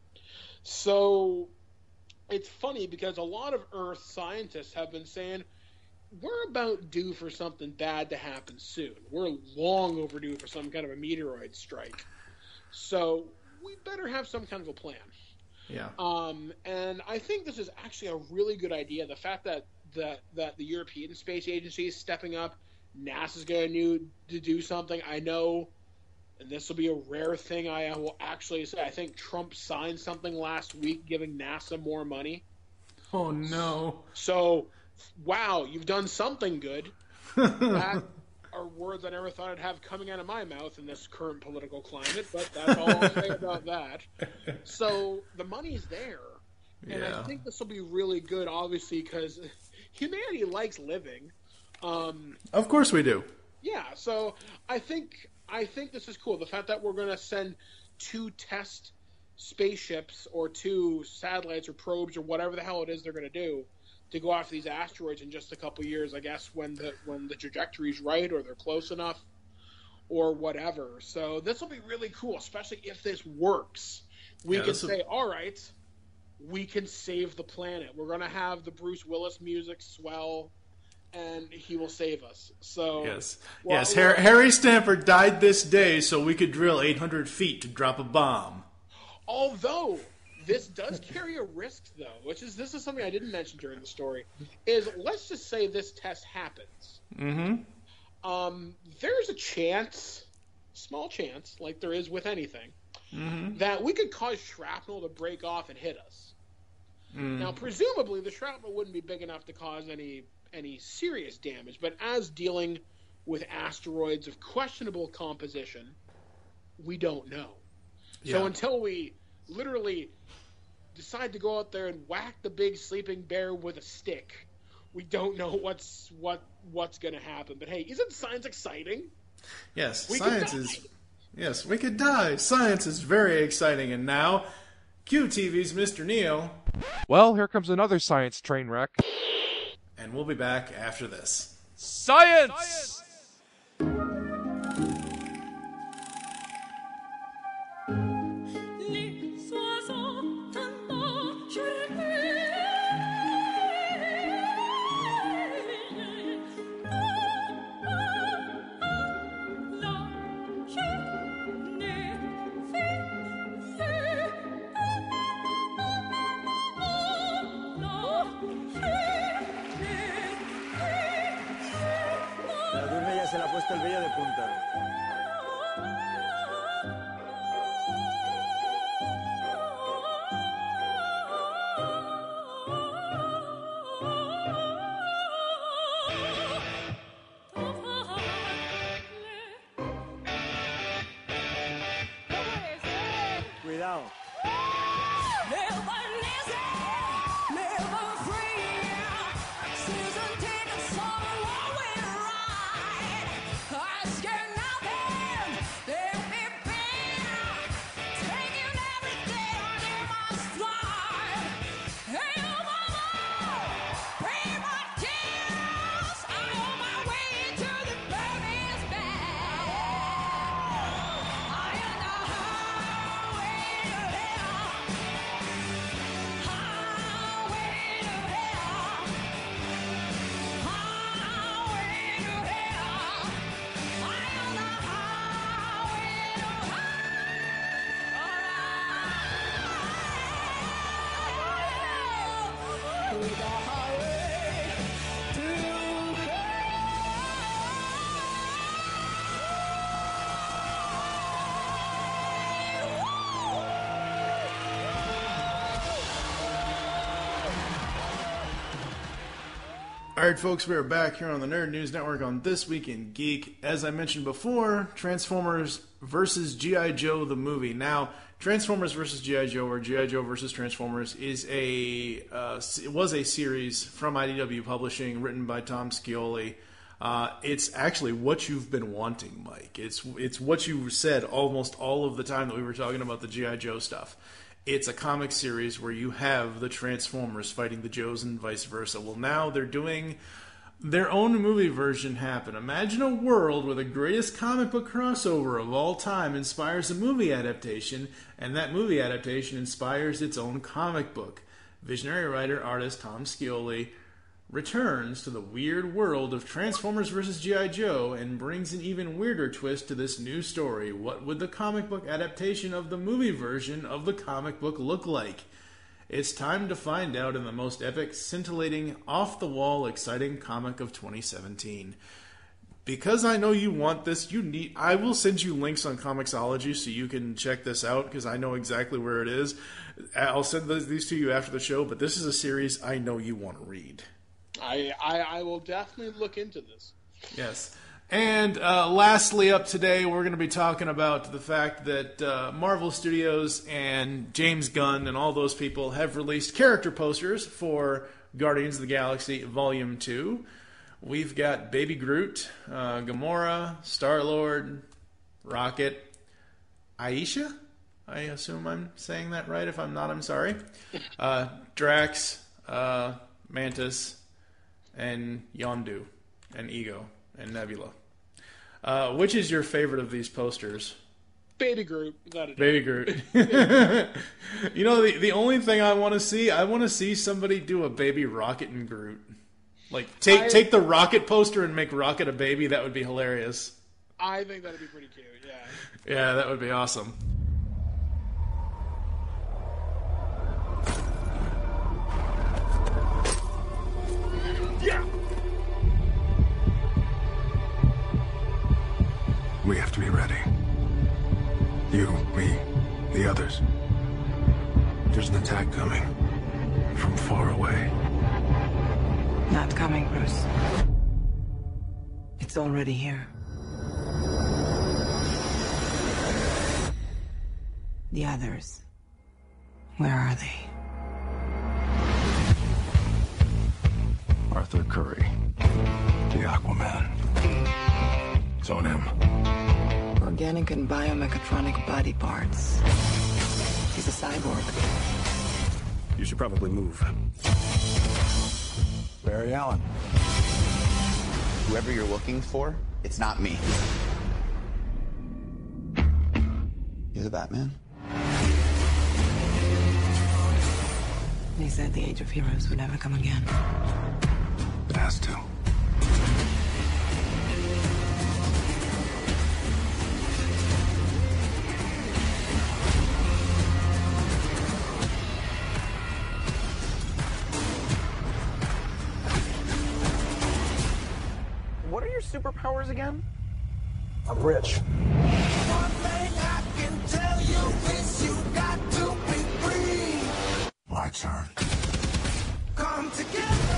So it's funny because a lot of Earth scientists have been saying we're about due for something bad to happen soon. We're long overdue for some kind of a meteoroid strike. So we better have some kind of a plan. Yeah. And I think this is actually a really good idea. The fact that the European Space Agency is stepping up, NASA's going to do something. I know, and this will be a rare thing I will actually say, I think Trump signed something last week giving NASA more money. Oh, no. So, wow, you've done something good. That are words I never thought I'd have coming out of my mouth in this current political climate, but that's all I'll say about that. So, the money's there. And I think this will be really good, obviously, because humanity likes living. Of course we do. Yeah, so I think this is cool. The fact that we're going to send 2 test spaceships or 2 satellites or probes or whatever the hell it is they're going to do to go after these asteroids in just a couple years, I guess, when the trajectory's right or they're close enough or whatever. So this will be really cool, especially if this works. We can say, all right, we can save the planet. We're going to have the Bruce Willis music swell, and he will save us. So Harry Stanford died this day so we could drill 800 feet to drop a bomb. Although this does carry a risk, though, this is something I didn't mention during the story, is let's just say this test happens. Mm-hmm. There's a chance, small chance, like there is with anything, that we could cause shrapnel to break off and hit us. Now, presumably, the shrapnel wouldn't be big enough to cause any serious damage, but as dealing with asteroids of questionable composition, we don't know. So until we literally decide to go out there and whack the big sleeping bear with a stick, we don't know what's going to happen. But hey, isn't science exciting? Yes, science is. Yes, we could die. Science is very exciting, and now, QTV's Mr. Neil. Well, here comes another science train wreck. And we'll be back after this. Science! puesto el vello de punta. Cuidado. Alright folks, we are back here on the Nerd News Network on This Week in Geek. As I mentioned before, Transformers vs. G.I. Joe the movie. Now, Transformers vs. G.I. Joe, or G.I. Joe vs. Transformers, it was a series from IDW Publishing, written by Tom Scioli. It's actually what you've been wanting, Mike. It's what you said almost all of the time that we were talking about the G.I. Joe stuff. It's a comic series where you have the Transformers fighting the Joes and vice versa. Well, now they're doing their own movie version happen. Imagine a world where the greatest comic book crossover of all time inspires a movie adaptation, and that movie adaptation inspires its own comic book. Visionary writer-artist Tom Scioli returns to the weird world of Transformers vs. G.I. Joe and brings an even weirder twist to this new story. What would the comic book adaptation of the movie version of the comic book look like? It's time to find out in the most epic, scintillating, off-the-wall, exciting comic of 2017. Because I know you want this, I will send you links on Comixology so you can check this out, because I know exactly where it is. I'll send these to you after the show, but this is a series I know you want to read. I will definitely look into this. Yes. And lastly up today, we're going to be talking about the fact that Marvel Studios and James Gunn and all those people have released character posters for Guardians of the Galaxy Volume 2. We've got Baby Groot, Gamora, Star-Lord, Rocket, Aisha? I assume I'm saying that right. If I'm not, I'm sorry. Drax, Mantis, and Yondu, and Ego, and Nebula. Which is your favorite of these posters? Baby Groot. Baby Groot. You know, the only thing I want to see somebody do a baby Rocket and Groot. Like, take the Rocket poster and make Rocket a baby. That would be hilarious. I think that would be pretty cute, yeah. Yeah, that would be awesome. Yeah. We have to be ready. You, me, the others. There's an attack coming from far away. Not coming, Bruce. It's already here. The others. Where are they? Arthur Curry, the Aquaman. It's on him. Organic and biomechatronic body parts. He's a cyborg. You should probably move. Barry Allen. Whoever you're looking for, it's not me. You're the Batman? They said the Age of Heroes would never come again. It has to. What are your superpowers again? I'm rich. One thing I can tell you is you got to be free. My turn. Come together.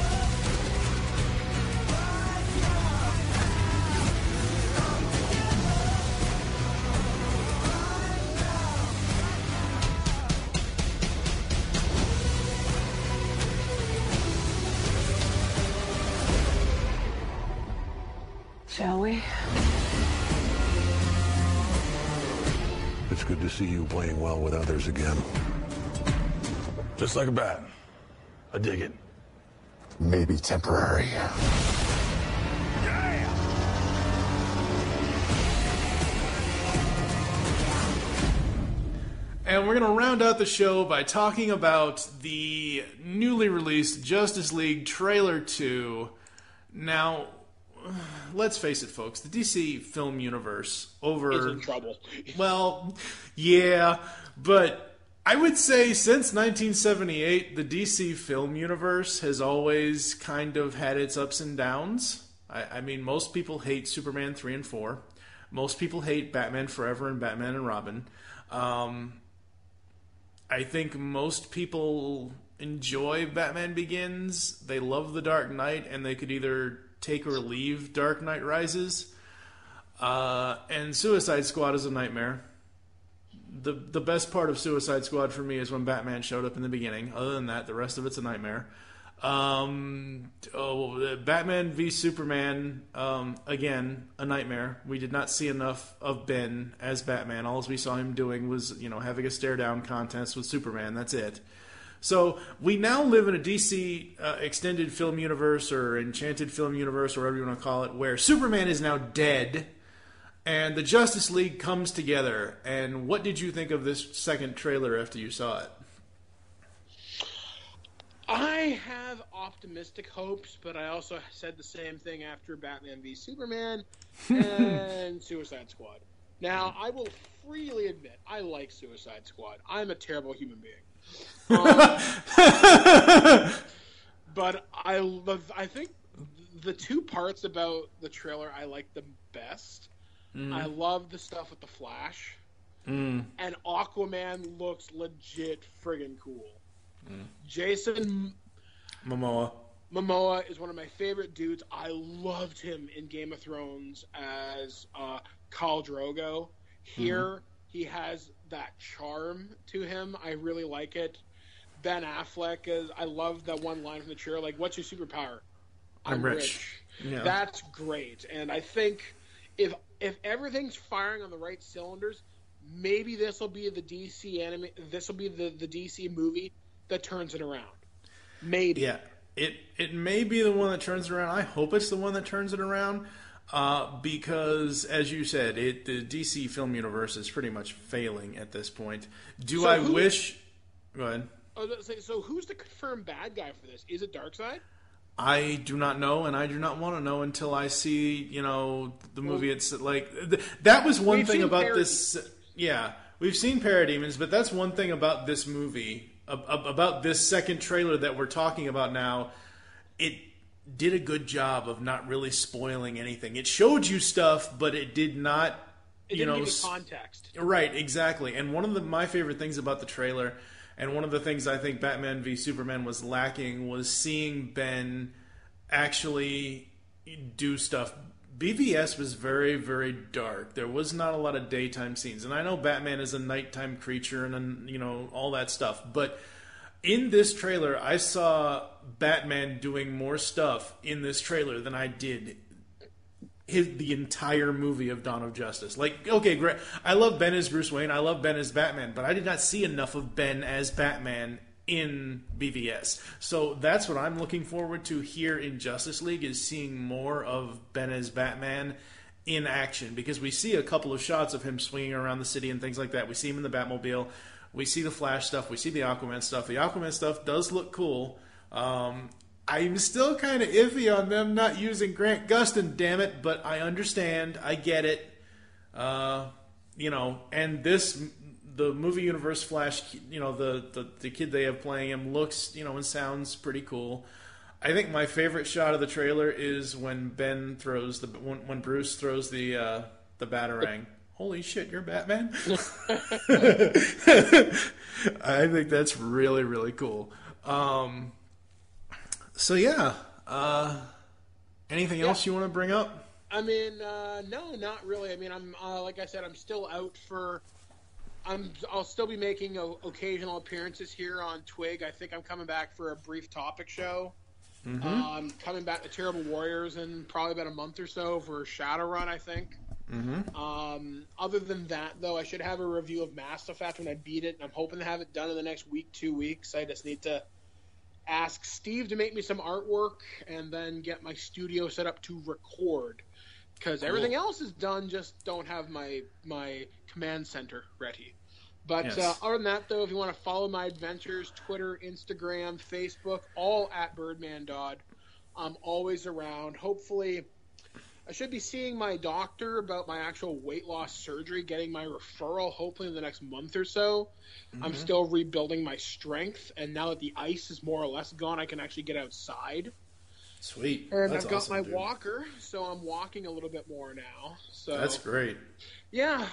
Shall we? It's good to see you playing well with others again. Just like a bat. I dig it. Maybe temporary. And we're going to round out the show by talking about the newly released Justice League Trailer 2. Now, let's face it, folks, the DC film universe Is in trouble. Well, yeah, but I would say since 1978, the DC film universe has always kind of had its ups and downs. I mean, most people hate Superman 3 and 4. Most people hate Batman Forever and Batman and Robin. I think most people enjoy Batman Begins. They love The Dark Knight, and they could either take or leave Dark Knight Rises. And Suicide Squad is a nightmare. The best part of Suicide Squad for me is when Batman showed up in the beginning. Other than that, the rest of it's a nightmare. Batman v Superman, again, a nightmare. We did not see enough of Ben as Batman. All we saw him doing was, having a stare-down contest with Superman. That's it. So we now live in a DC extended film universe or enchanted film universe, or whatever you want to call it, where Superman is now dead and the Justice League comes together. And what did you think of this second trailer after you saw it? I have optimistic hopes, but I also said the same thing after Batman v Superman and Suicide Squad. Now, I will freely admit, I like Suicide Squad. I'm a terrible human being. But I think the two parts about the trailer I like the best. I love the stuff with the Flash. And Aquaman looks legit friggin' cool. Jason Momoa is one of my favorite dudes. I loved him in Game of Thrones as Khal Drogo. Here, he has that charm to him. I really like it. Ben Affleck I love that one line from the trailer, like, "What's your superpower?" I'm rich. Yeah. That's great. And I think if everything's firing on the right cylinders, maybe this will be the DC anime. This will be the DC movie that turns it around. Maybe. Yeah. It may be the one that turns it around. I hope it's the one that turns it around. Because, as you said, the DC film universe is pretty much failing at this point. Go ahead. So who's the confirmed bad guy for this? Is it Darkseid? I do not know, and I do not want to know until I see, the movie. It's like that was one thing about this. Yeah, we've seen parademons, but that's one thing about this movie, about this second trailer that we're talking about now. It did a good job of not really spoiling anything. It showed you stuff, but it did not, It didn't give you context. Right, exactly. And one of my favorite things about the trailer, and one of the things I think Batman v Superman was lacking, was seeing Ben actually do stuff. BVS was very, very dark. There was not a lot of daytime scenes. And I know Batman is a nighttime creature and, all that stuff. But in this trailer, I saw Batman doing more stuff in this trailer than I did the entire movie of Dawn of Justice. Like, okay, great. I love Ben as Bruce Wayne. I love Ben as Batman. But I did not see enough of Ben as Batman in BVS. So that's what I'm looking forward to here in Justice League, is seeing more of Ben as Batman in action. Because we see a couple of shots of him swinging around the city and things like that. We see him in the Batmobile. We see the Flash stuff. We see the Aquaman stuff. The Aquaman stuff does look cool. I'm still kind of iffy on them not using Grant Gustin, damn it, but I understand. I get it. And the movie universe Flash, the kid they have playing him looks, and sounds pretty cool. I think my favorite shot of the trailer is when Bruce throws the the Batarang. Holy shit, you're Batman? I think that's really, really cool. So yeah, anything else you want to bring up? I mean, no, not really. I mean, I'm like I said, I'm still out for. I'll still be making occasional appearances here on Twig. I think I'm coming back for a brief topic show. Mm-hmm. I'm coming back to Terrible Warriors in probably about a month or so for Shadowrun, I think. Mm-hmm. Other than that, though, I should have a review of Mass Effect when I beat it, and I'm hoping to have it done in the next week, 2 weeks. I just need to ask Steve to make me some artwork and then get my studio set up to record. Because everything else is done, just don't have my command center ready. But Yes. Other than that, though, if you want to follow my adventures, Twitter, Instagram, Facebook, all at Birdman Dodd. I'm always around. Hopefully, I should be seeing my doctor about my actual weight loss surgery, getting my referral, hopefully in the next month or so. Mm-hmm. I'm still rebuilding my strength, and now that the ice is more or less gone, I can actually get outside. Sweet. And That's I've got awesome, my dude. walker, so I'm walking a little bit more now. So That's great. yeah,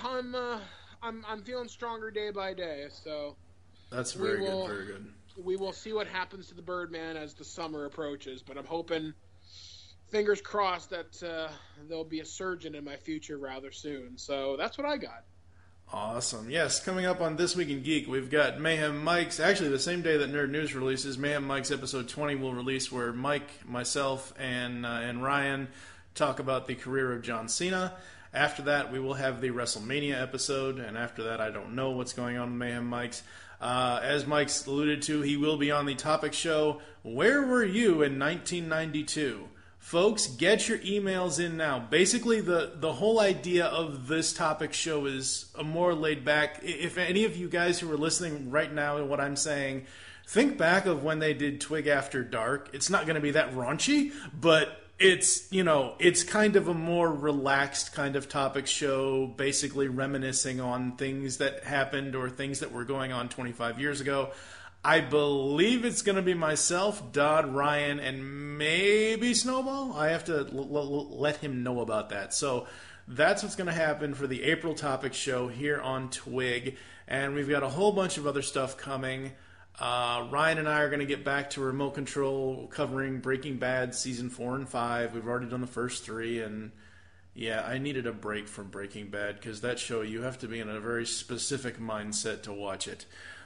I'm feeling stronger day by day. So That's very good. Very good. we will see what happens to the Birdman as the summer approaches. But I'm hoping, fingers crossed, that there'll be a surgeon in my future rather soon. So that's what I got. Awesome. Yes, coming up on This Week in Geek, we've got Mayhem Mike's, actually the same day that Nerd News releases, Mayhem Mike's episode 20 will release, where Mike, myself, and Ryan talk about the career of John Cena. After that, we will have the WrestleMania episode, and after that, I don't know what's going on with Mayhem Mike's. As Mike's alluded to, he will be on the topic show, Where Were You in 1992? Folks, get your emails in now. Basically, the whole idea of this topic show is a more laid back. If any of you guys who are listening right now to what I'm saying, think back of when they did Twig After Dark. It's not going to be that raunchy, but it's, it's kind of a more relaxed kind of topic show, basically reminiscing on things that happened or things that were going on 25 years ago. I believe it's going to be myself, Dodd, Ryan, and maybe Snowball. I have to let him know about that. So that's what's going to happen for the April topic show here on Twig. And we've got a whole bunch of other stuff coming. Ryan and I are going to get back to Remote Control covering Breaking Bad Season 4 and 5. We've already done the first 3. And yeah, I needed a break from Breaking Bad because that show, you have to be in a very specific mindset to watch it.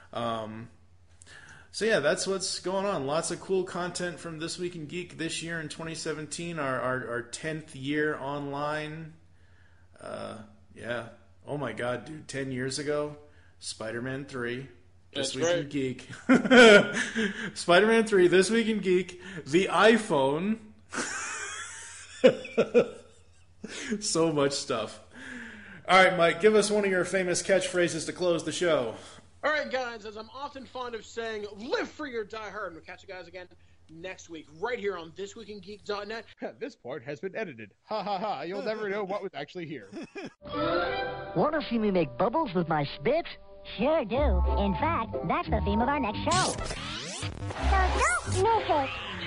So yeah, that's what's going on. Lots of cool content from This Week in Geek this year in 2017, our 10th year online. Yeah. Oh my god, dude. 10 years ago, Spider-Man 3. This Week in Geek. Spider-Man 3, This Week in Geek. The iPhone. So much stuff. All right, Mike, give us one of your famous catchphrases to close the show. All right, guys, as I'm often fond of saying, live free or die hard. And we'll catch you guys again next week, right here on ThisWeekInGeek.net. This part has been edited. Ha ha ha, you'll never know what was actually here. Want to see me make bubbles with my spit? Sure do. In fact, that's the theme of our next show. So don't miss it.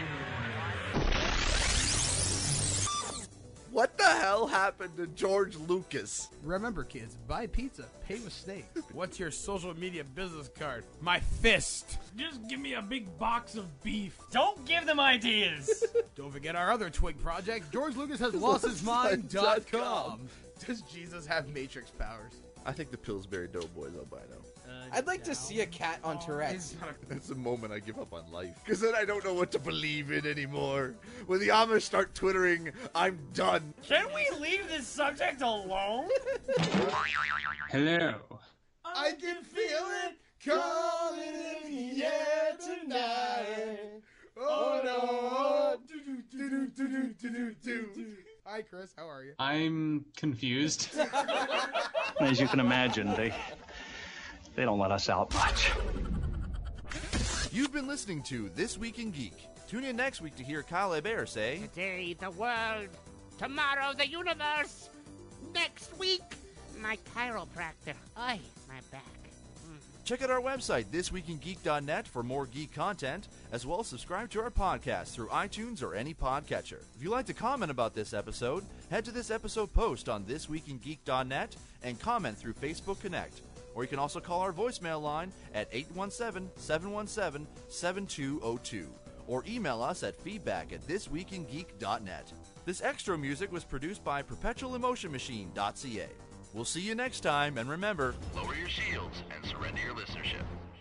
What the hell happened to George Lucas? Remember, kids, buy pizza, pay with steak. What's your social media business card? My fist. Just give me a big box of beef. Don't give them ideas. Don't forget our other Twig project, GeorgeLucasHasLostHisMind.com. Does Jesus have Matrix powers? I think the Pillsbury Doughboys albino. I'd like to see a cat on Tourette's. That's the moment I give up on life. Because then I don't know what to believe in anymore. When the Amish start twittering, I'm done. Can we leave this subject alone? Hello. I can feel it coming in the air tonight. Oh no. Hi, Chris. How are you? I'm confused. As you can imagine, they don't let us out much. You've been listening to This Week in Geek. Tune in next week to hear Kyle Hebert say, Today, the world. Tomorrow, the universe. Next week, my chiropractor. Ay, my back. Check out our website, thisweekingeek.net, for more geek content, as well as subscribe to our podcast through iTunes or any podcatcher. If you'd like to comment about this episode, head to this episode post on thisweekingeek.net and comment through Facebook Connect. Or you can also call our voicemail line at 817-717-7202. Or email us at feedback@thisweekingeek.net. This extra music was produced by perpetualemotionmachine.ca. We'll see you next time, and remember, lower your shields and surrender your listenership.